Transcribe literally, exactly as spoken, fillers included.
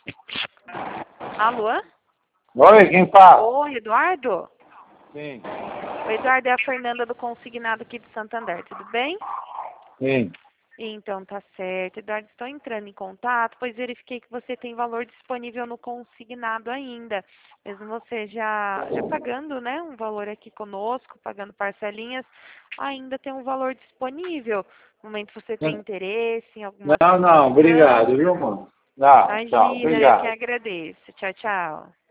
Alô? Oi, quem fala? Oi, Eduardo? Sim. O Eduardo é a Fernanda do Consignado aqui de Santander, tudo bem? Sim. Então, tá certo. Eduardo, estou entrando em contato, pois verifiquei que você tem valor disponível no consignado ainda. Mesmo você já, já pagando, né, um valor aqui conosco, pagando parcelinhas, ainda tem um valor disponível. No momento você tem interesse em alguma Não, não, promoção. obrigado, viu, mano? Não, tchau, Imagina, eu que obrigado. agradeço. Tchau, tchau.